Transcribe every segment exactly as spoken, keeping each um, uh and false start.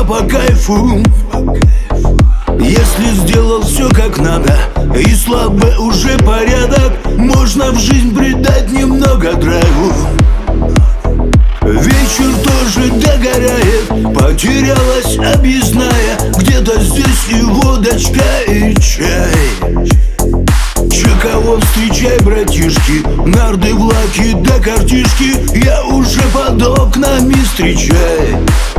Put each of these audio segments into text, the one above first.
всегда по кайфу. Если сделал все как надо, и слабый уже порядок, можно в жизнь придать немного драйву. Вечер тоже догорает, потерялась объездная, где-то здесь и водочка, и чай. Че кого встречай, братишки, нарды, влаки да картишки, я уже под окнами встречай.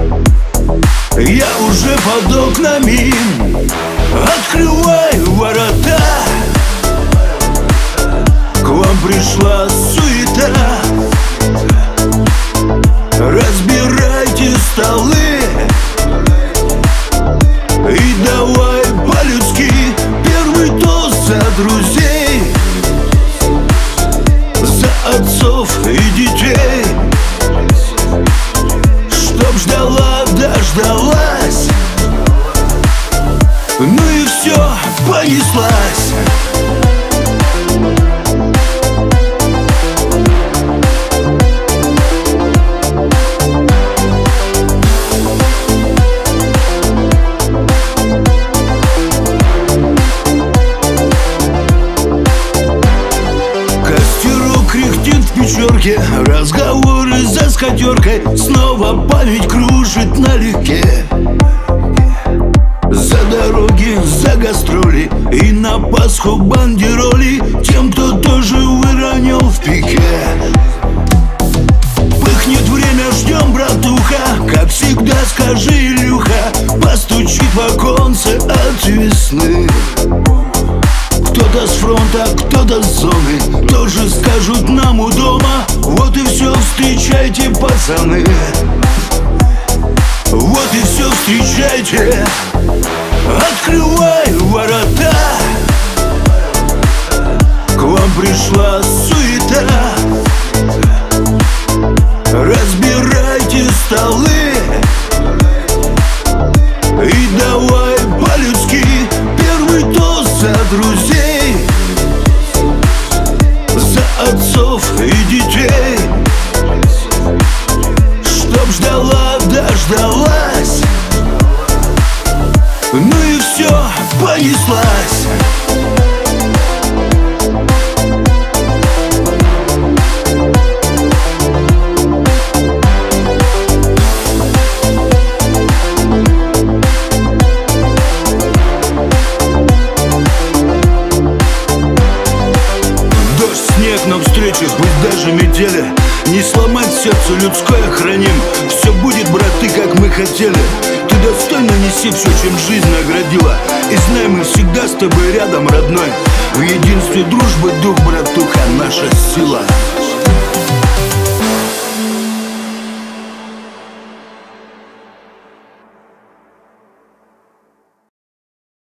Я уже под окнами, открывай ворота. К вам пришла суета, разбирайте столы и давай по-людски первый тост за друзей, за отцов и детей, чтоб ждала, дождалась, ну и все, понеслась. Разговоры за скатеркой, снова память кружит налегке. За дороги, за гастроли и на Пасху бандероли тем, кто тоже выронил в пике. Пыхнет время, ждем, братуха, как всегда скажи, Илюха, постучит в оконце от весны. Кто-то с фронта, кто-то с зоны, тоже скажут нам у дома: вот и все, встречайте, пацаны. Вот и все, встречайте, открывай ворота. К вам пришла суета, разбирайте столы и давай по-людски первый тост за друзей, за отцов и детей, чтоб ждала, дождалась, ну и все, понеслась. Но встречу, пусть даже метели, не сломать сердце людское храним. Все будет, браты, как мы хотели. Ты достойно неси все, чем жизнь наградила. И знай, мы всегда с тобой рядом, родной. В единстве дружбы дух, братуха, наша сила.